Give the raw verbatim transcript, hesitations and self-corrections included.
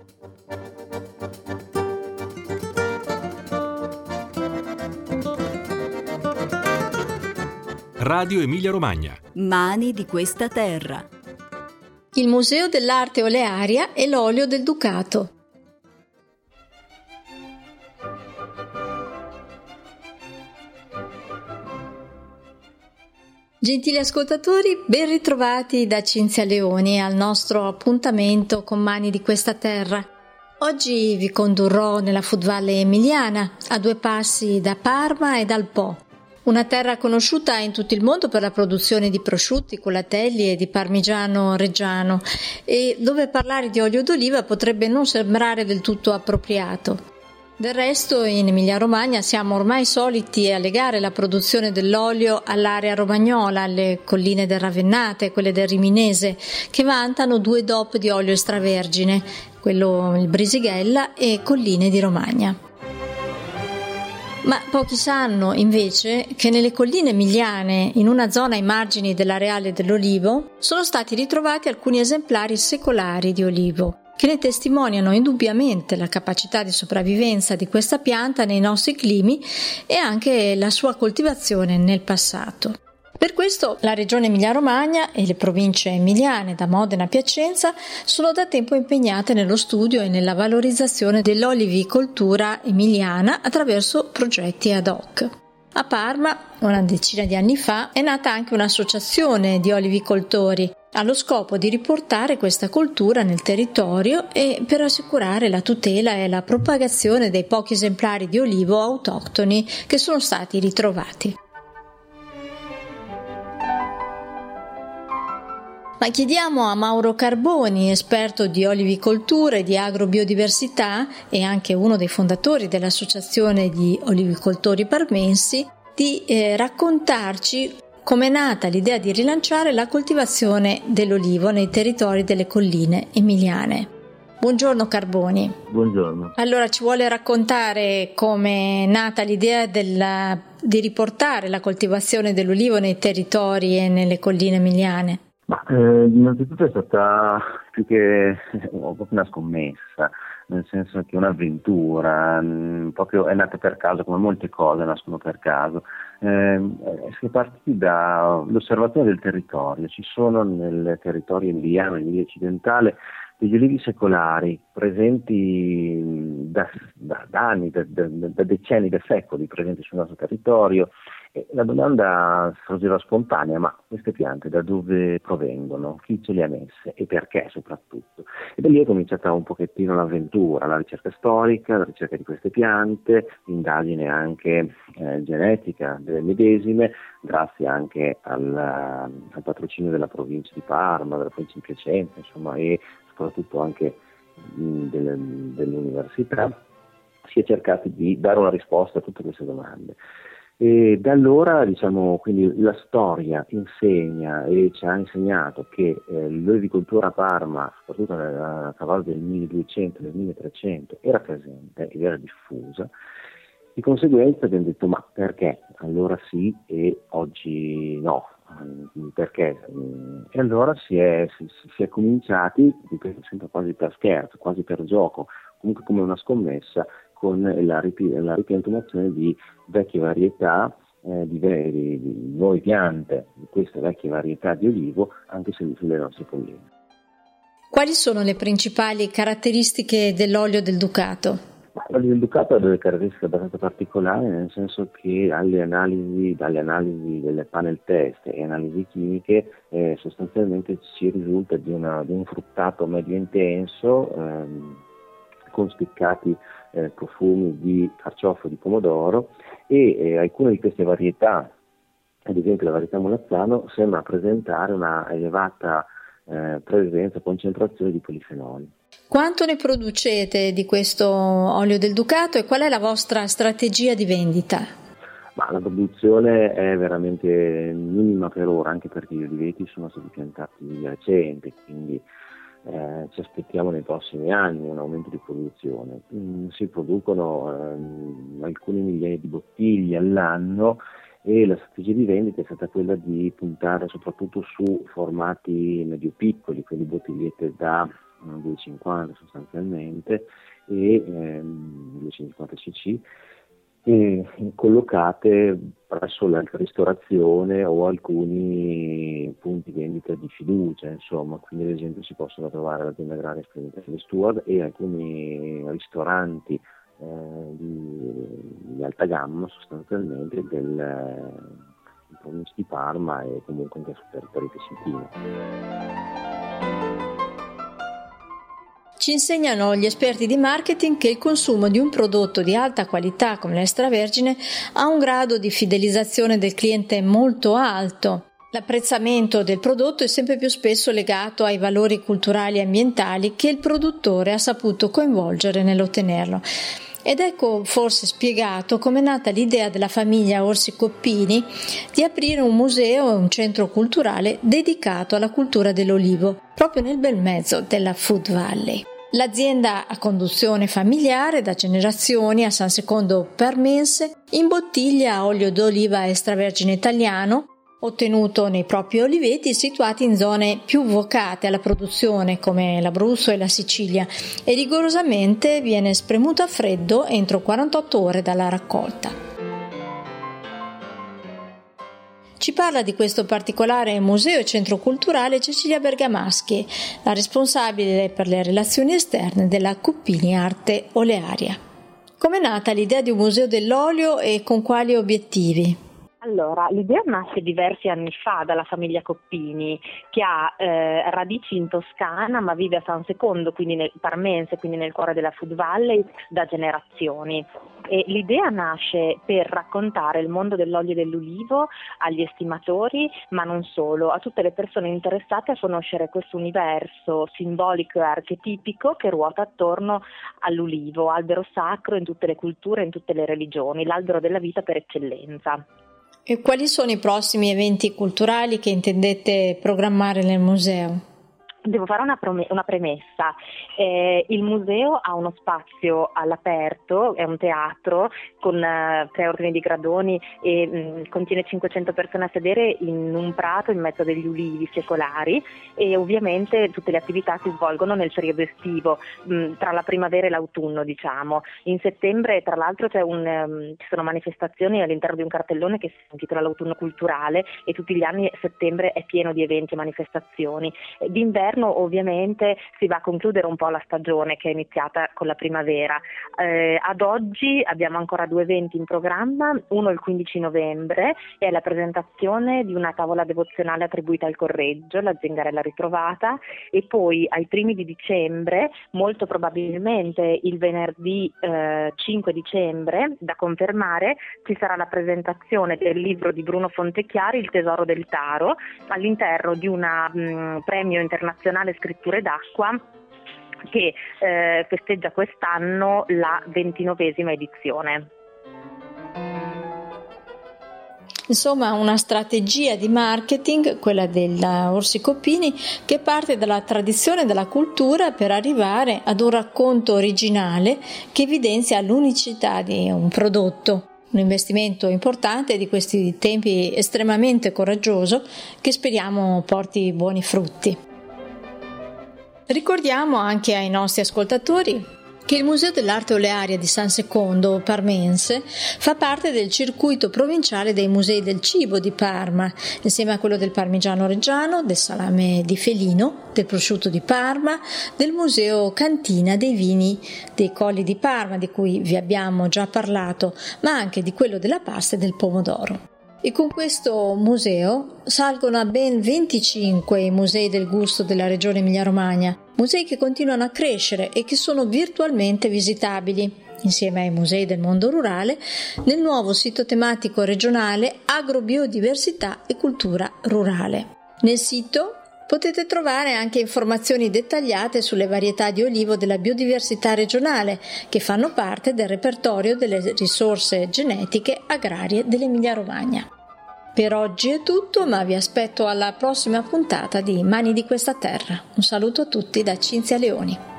Radio Emilia Romagna. Mani di questa terra. Il Museo dell'Arte Olearia e l'olio del Ducato. Gentili ascoltatori, ben ritrovati da Cinzia Leoni al nostro appuntamento con Mani di questa terra. Oggi vi condurrò nella Food Valley emiliana, a due passi da Parma e dal Po. Una terra conosciuta in tutto il mondo per la produzione di prosciutti, culatelli e di parmigiano reggiano, e dove parlare di olio d'oliva potrebbe non sembrare del tutto appropriato. Del resto, in Emilia-Romagna siamo ormai soliti a legare la produzione dell'olio all'area romagnola, alle colline del Ravennate e quelle del Riminese, che vantano due D O P di olio extravergine, quello il Brisighella e Colline di Romagna. Ma pochi sanno, invece, che nelle colline emiliane, in una zona ai margini dell'areale dell'olivo, sono stati ritrovati alcuni esemplari secolari di olivo, che ne testimoniano indubbiamente la capacità di sopravvivenza di questa pianta nei nostri climi e anche la sua coltivazione nel passato. Per questo la regione Emilia-Romagna e le province emiliane da Modena a Piacenza sono da tempo impegnate nello studio e nella valorizzazione dell'olivicoltura emiliana attraverso progetti ad hoc. A Parma, una decina di anni fa, è nata anche un'associazione di olivicoltori allo scopo di riportare questa coltura nel territorio e per assicurare la tutela e la propagazione dei pochi esemplari di olivo autoctoni che sono stati ritrovati. Ma chiediamo a Mauro Carboni, esperto di olivicoltura e di agrobiodiversità e anche uno dei fondatori dell'Associazione di Olivicoltori Parmensi, di eh, raccontarci come è nata l'idea di rilanciare la coltivazione dell'olivo nei territori delle colline emiliane. Buongiorno Carboni. Buongiorno. Allora, ci vuole raccontare come è nata l'idea della, di riportare la coltivazione dell'olivo nei territori e nelle colline emiliane? Ma eh, innanzitutto è stata più che proprio una scommessa, nel senso che un'avventura, mh, proprio è nata per caso, come molte cose nascono per caso. Eh, si è partiti dall'osservazione del territorio. Ci sono nel territorio emiliano, Emilia occidentale, degli olivi secolari presenti da, da, da anni, da, da, da decenni, da secoli, presenti sul nostro territorio. E la domanda sorgeva spontanea: ma queste piante da dove provengono? Chi ce le ha messe e perché soprattutto? E da lì è cominciata un pochettino l'avventura, la ricerca storica, la ricerca di queste piante, l'indagine anche eh, genetica delle medesime, grazie anche al, al patrocinio della provincia di Parma, della provincia di Piacenza, insomma, e soprattutto anche mh, delle, dell'università. Si è cercato di dare una risposta a tutte queste domande. E da allora, diciamo, quindi la storia insegna e ci ha insegnato che eh, l'olivicoltura a Parma, soprattutto a cavallo del milleduecento, del milletrecento, era presente ed era diffusa. Di conseguenza abbiamo detto: ma perché allora sì e oggi no? Perché? E allora si è, si, si è cominciati, ripeto, sempre quasi per scherzo, quasi per gioco, comunque come una scommessa, con la, ripi- la ripiantumazione di vecchie varietà, eh, di, ve- di, di nuove piante, di queste vecchie varietà di olivo, anche se sulle nostre colline. Quali sono le principali caratteristiche dell'olio del Ducato? L'olio del Ducato ha delle caratteristiche abbastanza particolari, nel senso che alle analisi, dalle analisi delle panel test e analisi chimiche, eh, sostanzialmente ci risulta di, una, di un fruttato medio intenso, ehm, con spiccati eh, profumi di carciofo e di pomodoro, e eh, alcune di queste varietà, ad esempio la varietà Molazzano, sembra presentare una elevata eh, presenza, concentrazione di polifenoli. Quanto ne producete di questo olio del Ducato e qual è la vostra strategia di vendita? Ma la produzione è veramente minima per ora, anche perché gli oliveti sono stati piantati di recente, quindi Eh, ci aspettiamo nei prossimi anni un aumento di produzione. Mm, si producono ehm, alcune migliaia di bottiglie all'anno e la strategia di vendita è stata quella di puntare soprattutto su formati medio-piccoli, quindi bottigliette da duecentocinquanta sostanzialmente, e ehm, duecentocinquanta cc, e collocate presso la ristorazione o alcuni punti vendita di fiducia, insomma. Quindi ad esempio si possono trovare l'azienda agraria Sperimentale Steward e alcuni ristoranti eh, di, di alta gamma sostanzialmente del eh, in provincia di Parma e comunque anche sul territorio tesentino. Ci insegnano gli esperti di marketing che il consumo di un prodotto di alta qualità come l'extravergine ha un grado di fidelizzazione del cliente molto alto. L'apprezzamento del prodotto è sempre più spesso legato ai valori culturali e ambientali che il produttore ha saputo coinvolgere nell'ottenerlo. Ed ecco forse spiegato come è nata l'idea della famiglia Orsi Coppini di aprire un museo e un centro culturale dedicato alla cultura dell'olivo, proprio nel bel mezzo della Food Valley. L'azienda a conduzione familiare da generazioni a San Secondo Parmense imbottiglia olio d'oliva extravergine italiano ottenuto nei propri oliveti situati in zone più vocate alla produzione come l'Abruzzo e la Sicilia, e rigorosamente viene spremuto a freddo entro quarantotto ore dalla raccolta. Ci parla di questo particolare museo e centro culturale Cecilia Bergamaschi, la responsabile per le relazioni esterne della Coppini Arte Olearia. Com'è nata l'idea di un museo dell'olio e con quali obiettivi? Allora, l'idea nasce diversi anni fa dalla famiglia Coppini, che ha eh, radici in Toscana ma vive a San Secondo, quindi nel Parmense, quindi nel cuore della Food Valley, da generazioni. E l'idea nasce per raccontare il mondo dell'olio dell'ulivo agli estimatori, ma non solo, a tutte le persone interessate a conoscere questo universo simbolico e archetipico che ruota attorno all'ulivo, albero sacro in tutte le culture, in tutte le religioni, l'albero della vita per eccellenza. E quali sono i prossimi eventi culturali che intendete programmare nel museo? Devo fare una, prom- una premessa. Eh, il museo ha uno spazio all'aperto, è un teatro con uh, tre ordini di gradoni e mh, contiene cinquecento persone a sedere in un prato in mezzo degli ulivi secolari, e ovviamente tutte le attività si svolgono nel periodo estivo, mh, tra la primavera e l'autunno, diciamo. In settembre, tra l'altro, c'è un, um, ci sono manifestazioni all'interno di un cartellone che si intitola l'Autunno Culturale, e tutti gli anni settembre è pieno di eventi e manifestazioni. D'inverno ovviamente si va a concludere un po' la stagione che è iniziata con la primavera. Eh, ad oggi abbiamo ancora due eventi in programma, uno il quindici novembre è la presentazione di una tavola devozionale attribuita al Correggio, la Zingarella ritrovata, e poi ai primi di dicembre, molto probabilmente il venerdì eh, cinque dicembre, da confermare, ci sarà la presentazione del libro di Bruno Fontechiari, Il tesoro del Taro, all'interno di una mh, premio internazionale Scritture d'acqua che eh, festeggia quest'anno la ventinovesima edizione. Insomma, una strategia di marketing, quella della Orsi Coppini, che parte dalla tradizione e dalla cultura per arrivare ad un racconto originale che evidenzia l'unicità di un prodotto. Un investimento importante di questi tempi, estremamente coraggioso, che speriamo porti buoni frutti. Ricordiamo anche ai nostri ascoltatori che il Museo dell'Arte Olearia di San Secondo Parmense fa parte del circuito provinciale dei musei del cibo di Parma, insieme a quello del parmigiano reggiano, del salame di Felino, del prosciutto di Parma, del Museo Cantina dei vini dei Colli di Parma, di cui vi abbiamo già parlato, ma anche di quello della pasta e del pomodoro. E con questo museo salgono a ben venticinque i musei del gusto della regione Emilia-Romagna, musei che continuano a crescere e che sono virtualmente visitabili, insieme ai musei del mondo rurale, nel nuovo sito tematico regionale Agrobiodiversità e Cultura Rurale. Nel sito potete trovare anche informazioni dettagliate sulle varietà di olivo della biodiversità regionale che fanno parte del repertorio delle risorse genetiche agrarie dell'Emilia-Romagna. Per oggi è tutto, ma vi aspetto alla prossima puntata di Mani di questa terra. Un saluto a tutti da Cinzia Leoni.